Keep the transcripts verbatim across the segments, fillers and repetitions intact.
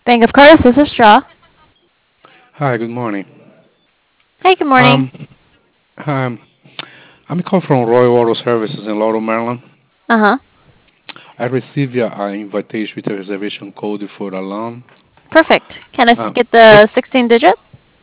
Bank of Cardiff, this is Straw. Hi, good morning. Hey, good morning. Um, um, I'm calling from Royal Auto Services in Laurel, Maryland. Uh huh. I received an invitation with a reservation code for a loan. Perfect. Can I s- Um, get but the sixteen digit?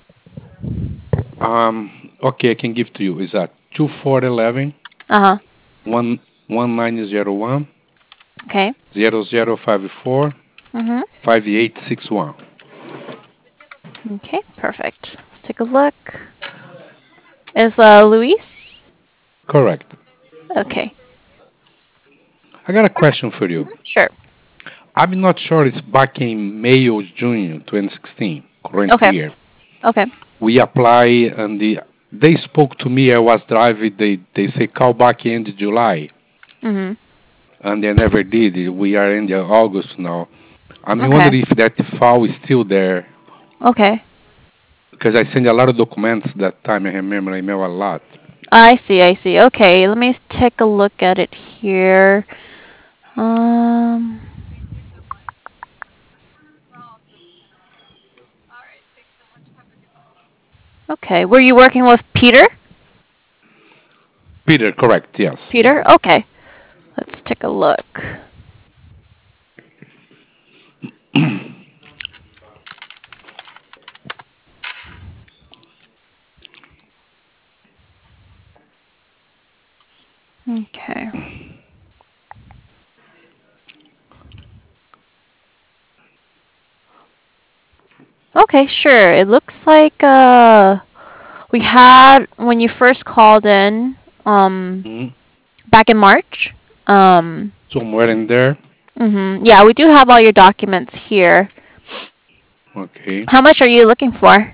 um, okay, I can give to you. It's at two four eleven Uh huh. one one nine zero one Okay. zero zero five four Mm five eight six one. hmm. Okay, perfect. Let's take a look. Is uh Luis? Correct. Okay. I got a question for you. Sure. I'm not sure it's back in May or June twenty sixteen, current Okay. year. Okay. We apply and the they spoke to me. I was driving. They they say call back end of July, Mhm. and they never did. We are in the August now. I'm Okay. wondering if that file is still there Okay. because I sent a lot of documents that time. I remember I mail a lot. I see. I see. Okay. Let me take a look at it here. Um. Okay. Were you working with Peter? Peter, correct? Yes. Peter? Okay. Let's take a look. Okay. Okay, sure. It looks like uh we had when you first called in um Mhm. back in March. Um Somewhere in there. mhm. Yeah, we do have all your documents here. Okay. How much are you looking for?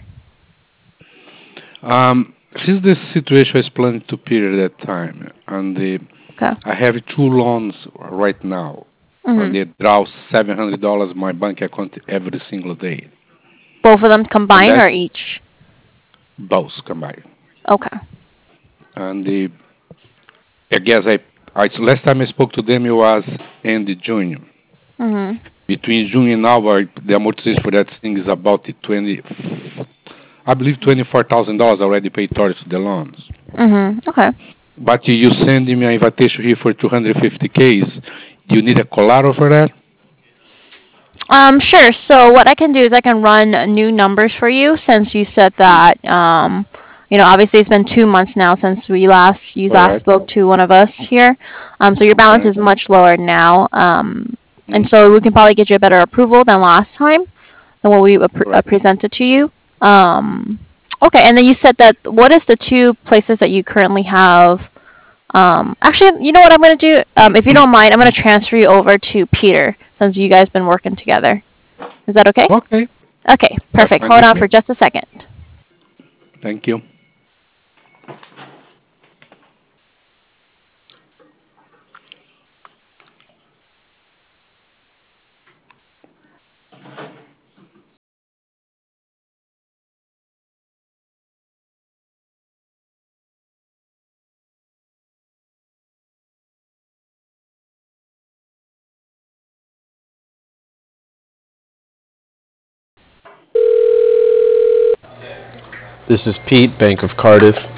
Um, since this situation was planned to Peter at that time, and the, Okay. I have two loans right now, and Mhm. they draw seven hundred dollars my bank account every single day, Both of them and combined that or each? both combined. Okay. And the, I guess I, I last time I spoke to them it was in the June. Mhm. Between June and now, I- the amortization for that thing is about the twenty, I believe twenty four thousand dollars already paid towards the loans. Mhm. Okay. But you send me an invitation here for two hundred fifty Ks. You need a collateral for that? Um, sure. So what I can do is I can run new numbers for you since you said that. Um, you know, obviously it's been two months now since we last you last Correct. spoke to one of us here. Um, so your balance Okay. is much lower now. Um, and Mm, so we can probably get you a better approval than last time than what we uh, pre- uh, correct. presented to you. Um, okay. And then you said that what is the two places that you currently have? Um, actually, you know what I'm gonna do? Um, if you don't mind, I'm gonna transfer you over to Peter since you guys been working together. Is that okay? Okay. Okay, That's perfect. fine Hold with on me. for just a second. Thank you. This is Pete, Bank of Cardiff.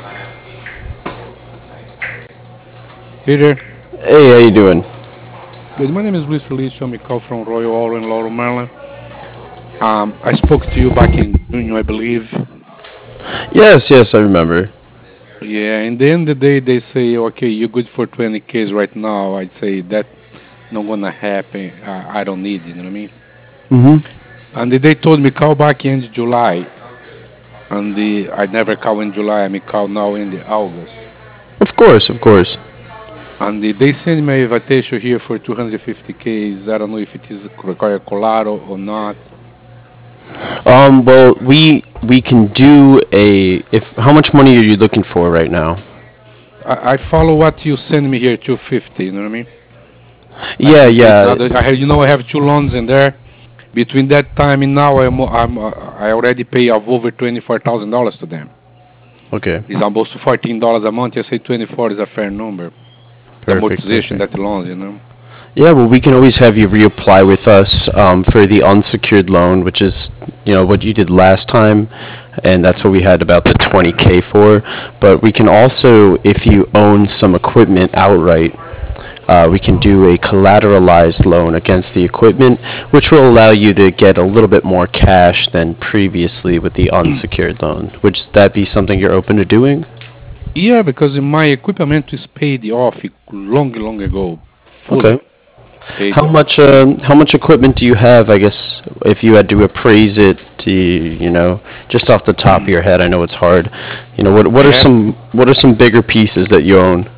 Peter, Hey, how you doing? good. My name is Luis Felicio. I'm a call from Royal Oil in Laurel, Maryland. Um, I spoke to you back in June, I believe. Yes, yes, I remember. Yeah, in the end of the day, they say, okay, you're good for twenty Ks right now. I'd say that not gonna happen. I, I don't need it, you know what I mean? Mm-hmm. And they told me call back in July. And the I never call in July. I mean call now in the August. Of course, of course. And the, they send me an invitation here for two hundred fifty Ks. I don't know if it is require collateral or not. Um, well, we we can do a if. How much money are you looking for right now? I, I follow what you send me here, two fifty. You know what I mean? I Yeah, can pay yeah. another. I have, you know, I have two loans in there. Between that time and now, I'm, I'm uh, I already pay of over twenty four thousand dollars to them. Okay. It's almost fourteen dollars a month. I say twenty four is a fair number. The Perfect, amortization perfect. that loans, you know. Yeah, well, we can always have you reapply with us um, for the unsecured loan, which is, you know, what you did last time, and that's what we had about the twenty K for. But we can also, if you own some equipment outright, uh, we can do a collateralized loan against the equipment, which will allow you to get a little bit more cash than previously with the unsecured loan. Would that be something you're open to doing? Yeah, because my equipment is paid off long, long ago, Okay. fully paid How off. much um, how much equipment do you have? I guess if you had to appraise it, to you know, just off the top of your head, I know it's hard. You know, what I what are have, some what are some bigger pieces that you own?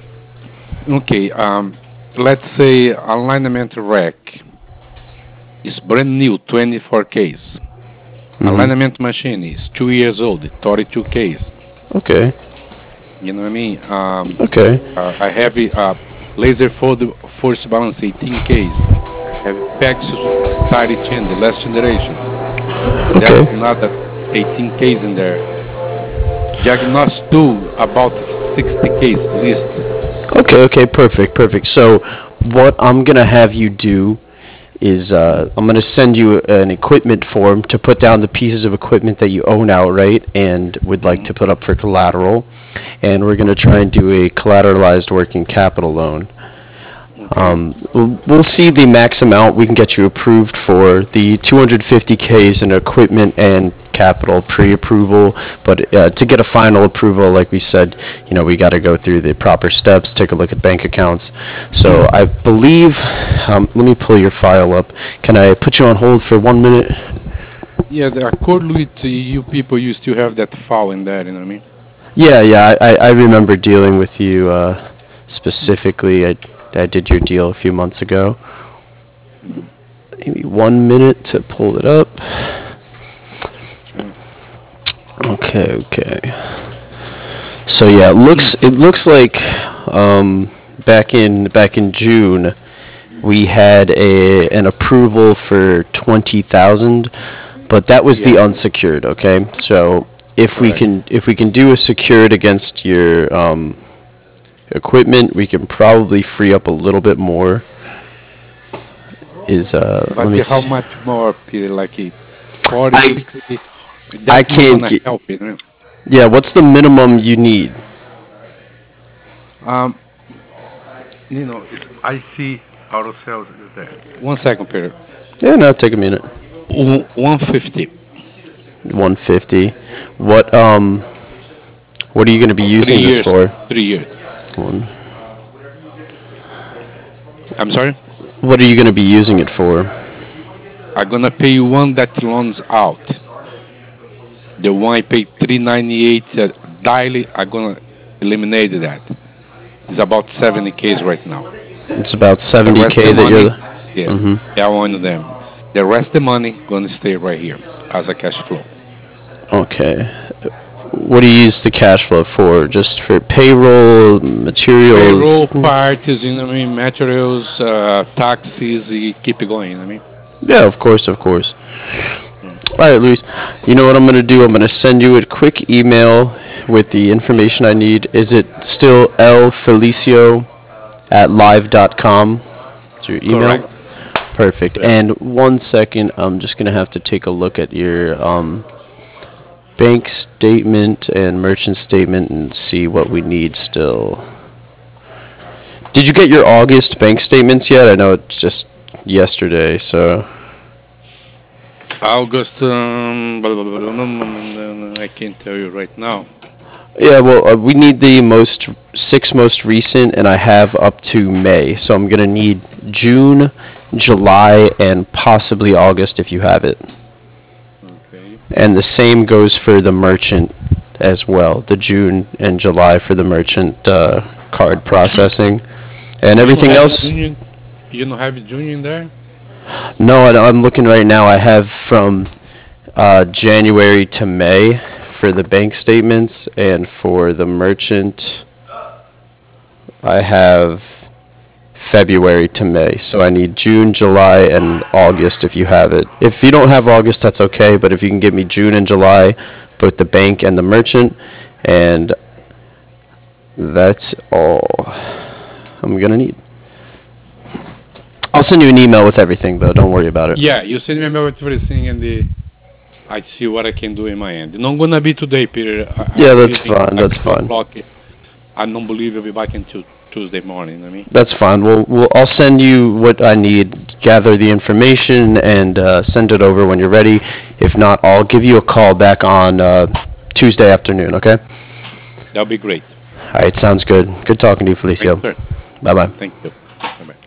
okay, um, let's say alignment rack is brand new, twenty-four Ks. Hmm. Alignment machine is two years old, thirty-two Ks. Okay. You know what I mean? Um, Okay. uh, I have a uh, laser fold force balance eighteen Ks. I have Pegasus thirty ten, the last generation. Okay. That's another eighteen Ks in there. Diagnostic tool about sixty Ks list. Okay. Okay. Perfect. Perfect. So, what I'm gonna have you do is uh, I'm going to send you an equipment form to put down the pieces of equipment that you own outright and would like Mhm. to put up for collateral. And we're going to try and do a collateralized working capital loan. Okay. Um, we'll, we'll see the max amount we can get you approved for. The two hundred fifty Ks in equipment and capital pre-approval, but uh, to get a final approval, like we said, you know, we got to go through the proper steps, take a look at bank accounts. So I believe, um, let me pull your file up. Can I put you on hold for one minute? Yeah, the accord with you people used to have that file in there, you know what I mean? Yeah, yeah, I, I remember dealing with you uh, specifically. I, I did your deal a few months ago. Mhm. Maybe one minute to pull it up. Sure. Okay, okay. So yeah, it looks it looks like um, back in back in June we had a an approval for twenty thousand, but that was the Yeah, unsecured. Okay, so if we correct. can if we can do a secured against your um, equipment, we can probably free up a little bit more. Is uh, let But me. how s- much more, Peter? Like a forty, I sixty? I That's not can't gonna get. help it. You know? Yeah, what's the minimum you need? Um, you know, it's, I see auto sales is there. One second, Peter. Yeah, no, take a minute. One- 150. one fifty. What um what are you going to be Three using this years. for? Three years. One. I'm sorry? What are you going to be using it for? I'm gonna pay you one that loans out. The one I paid three ninety eight uh, daily, I'm gonna eliminate that. It's about seventy Ks right now. It's about The rest of the seventy k that money, you're. yeah, Mhm. yeah, one of them. The rest of the money gonna stay right here as a cash flow. Okay. What do you use the cash flow for? Just for payroll, materials? Payroll, parties, you know what I mean, materials, uh, taxes, you keep it going, you know what I mean? Yeah, of course, of course. Mm. All right, Luis. You know what I'm going to do? I'm going to send you a quick email with the information I need. Is it still lfelicio at live dot com? Is your email? Correct. Perfect. Correct. And one second, I'm just gonna have to take a look at your um, bank statement and merchant statement and see what we need still. Did you get your August bank statements yet? I know it's just yesterday, so. August, um, blah, blah, blah, blah, blah, blah, blah, I can't tell you right now. Yeah, well, uh, we need the most six most recent, and I have up to May, so I'm gonna need June, July, and possibly August if you have it. Okay. And the same goes for the merchant as well, the June and July for the merchant uh, card processing. And You don't everything have else? Junior? You don't have Junior in there? No, I- I'm looking right now. I have from uh, January to May for the bank statements, and for the merchant, I have February to May. So I need June, July, and August if you have it. If you don't have August, that's okay, but if you can give me June and July, both the bank and the merchant, and that's all I'm gonna need. I'll send you an email with everything, though. Don't worry about it. Yeah, you send me a mail with everything, and the I see what I can do in my end. Not gonna be today, Peter. I, Yeah, I'm that's leaving fine. at That's two fine. o'clock. I don't believe I'll be back until Tuesday morning. You know what I mean, That's fine. We'll, we'll I'll send you what I need, gather the information, and uh, send it over when you're ready. If not, I'll give you a call back on uh, Tuesday afternoon. Okay. that'll be great. All right. Sounds good. Good talking to you, Thanks, Felicio. sir. Bye bye. Thank you. Bye-bye.